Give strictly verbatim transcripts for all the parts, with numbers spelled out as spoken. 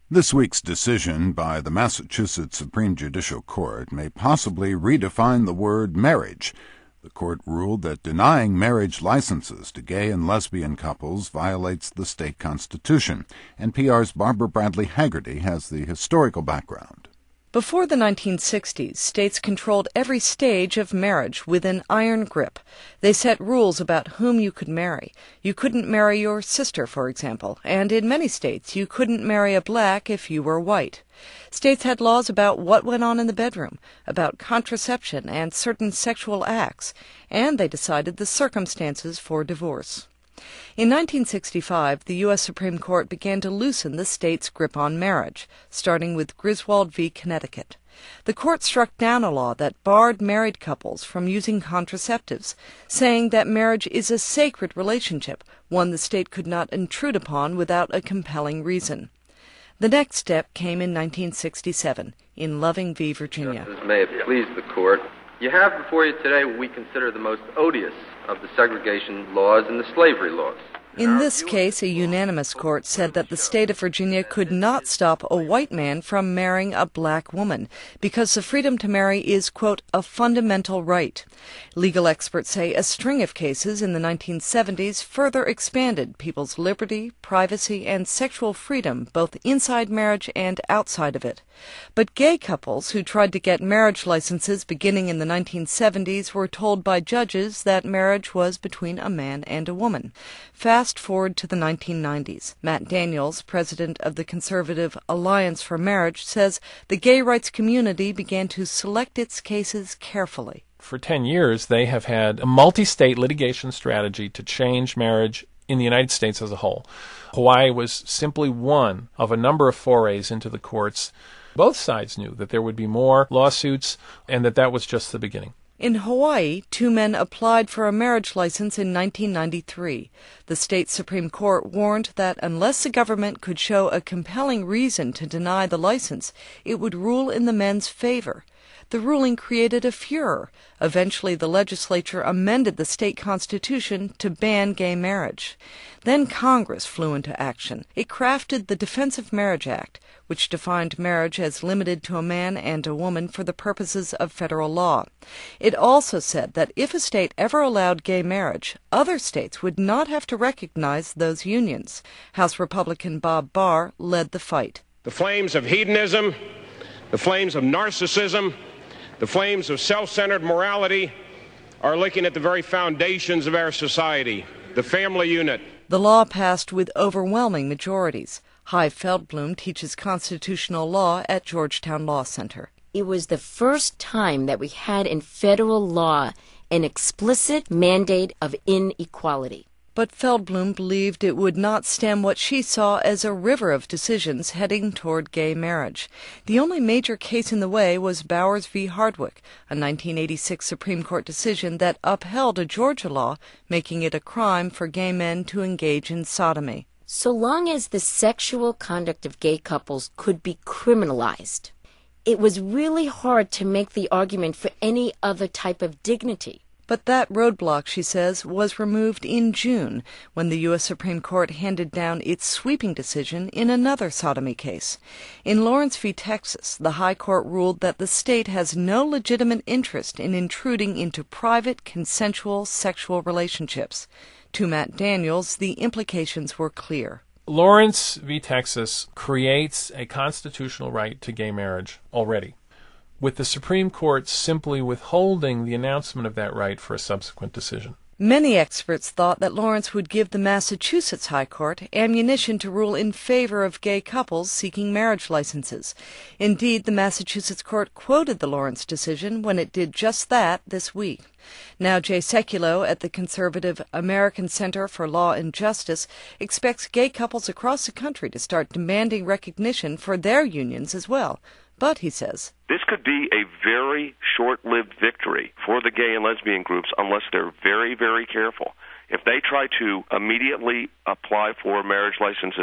This week's decision by the Massachusetts Supreme Judicial Court may possibly redefine the word marriage. The court ruled that denying marriage licenses to gay and lesbian couples violates the state constitution. N P R's Barbara Bradley Haggerty has the historical background. Before the nineteen sixties, states controlled every stage of marriage with an iron grip. They set rules about whom you could marry. You couldn't marry your sister, for example, and in many states you couldn't marry a black if you were white. States had laws about what went on in the bedroom, about contraception and certain sexual acts, and they decided the circumstances for divorce. In nineteen sixty-five, the U S Supreme Court began to loosen the state's grip on marriage, starting with Griswold v. Connecticut. The court struck down a law that barred married couples from using contraceptives, saying that marriage is a sacred relationship, one the state could not intrude upon without a compelling reason. The next step came in nineteen sixty-seven, in Loving v. Virginia. Justice, may it please the court, you have before you today what we consider the most odious of the segregation laws and the slavery laws. In this case, a unanimous court said that the state of Virginia could not stop a white man from marrying a black woman because the freedom to marry is, quote, a fundamental right. Legal experts say a string of cases in the nineteen seventies further expanded people's liberty, privacy, and sexual freedom both inside marriage and outside of it. But gay couples who tried to get marriage licenses beginning in the nineteen seventies were told by judges that marriage was between a man and a woman. Fast forward to the nineteen nineties. Matt Daniels, president of the conservative Alliance for Marriage, says the gay rights community began to select its cases carefully. For ten years, they have had a multi-state litigation strategy to change marriage in the United States as a whole. Hawaii was simply one of a number of forays into the courts. Both sides knew that there would be more lawsuits and that that was just the beginning. In Hawaii, two men applied for a marriage license in nineteen ninety-three. The state Supreme Court warned that unless the government could show a compelling reason to deny the license, it would rule in the men's favor. The ruling created a furor. Eventually, the legislature amended the state constitution to ban gay marriage. Then Congress flew into action. It crafted the Defense of Marriage Act, which defined marriage as limited to a man and a woman for the purposes of federal law. It also said that if a state ever allowed gay marriage, other states would not have to recognize those unions. House Republican Bob Barr led the fight. The flames of hedonism, the flames of narcissism, the flames of self-centered morality are licking at the very foundations of our society, the family unit. The law passed with overwhelming majorities. Hy Feldblum teaches constitutional law at Georgetown Law Center. It was the first time that we had in federal law an explicit mandate of inequality. But Feldblum believed it would not stem what she saw as a river of decisions heading toward gay marriage. The only major case in the way was Bowers v. Hardwick, a nineteen eighty-six Supreme Court decision that upheld a Georgia law making it a crime for gay men to engage in sodomy. So long as the sexual conduct of gay couples could be criminalized, it was really hard to make the argument for any other type of dignity. But that roadblock, she says, was removed in June when the U S Supreme Court handed down its sweeping decision in another sodomy case. In Lawrence v. Texas, the High Court ruled that the state has no legitimate interest in intruding into private, consensual sexual relationships. To Matt Daniels, the implications were clear. Lawrence v. Texas creates a constitutional right to gay marriage already, with the Supreme Court simply withholding the announcement of that right for a subsequent decision. Many experts thought that Lawrence would give the Massachusetts High Court ammunition to rule in favor of gay couples seeking marriage licenses. Indeed, the Massachusetts Court quoted the Lawrence decision when it did just that this week. Now, Jay Sekulow at the conservative American Center for Law and Justice expects gay couples across the country to start demanding recognition for their unions as well. But, he says, this could be a very short-lived victory for the gay and lesbian groups unless they're very, very careful. If they try to immediately apply for marriage licenses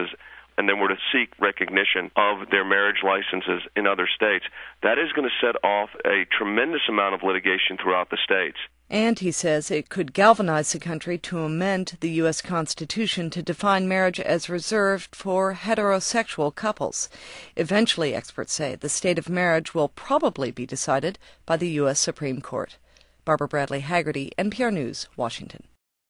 and then were to seek recognition of their marriage licenses in other states, that is going to set off a tremendous amount of litigation throughout the states. And he says it could galvanize the country to amend the U S Constitution to define marriage as reserved for heterosexual couples. Eventually, experts say, the state of marriage will probably be decided by the U S Supreme Court. Barbara Bradley Haggerty, N P R News, Washington.